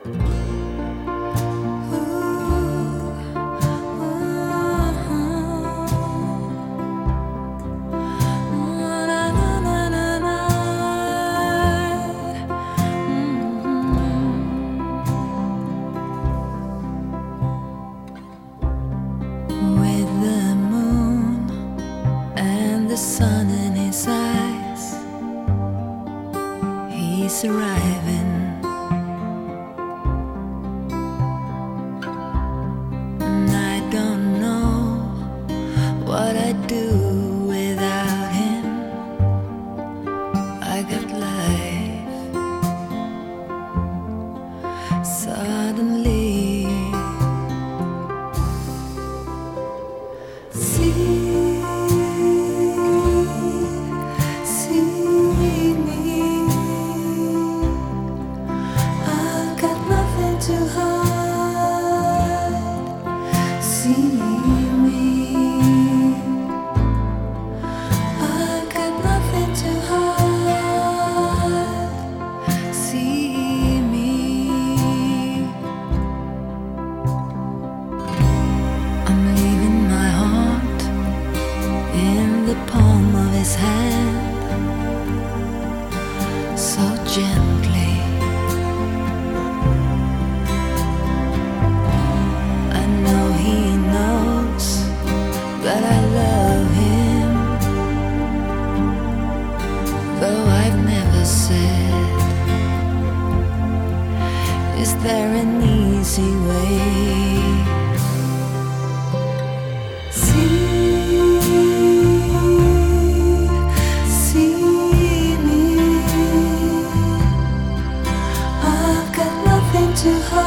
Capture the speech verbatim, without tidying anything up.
The sun in his eyes, he's arriving. And I don't know what I'd do without him. I got life suddenly. See. To hide, see me. I got nothing to hide, see me. I'm leaving my heart in the palm of his hand, so gently. But I love him, though I've never said, is there an easy way? See, see me. I've got nothing to hide.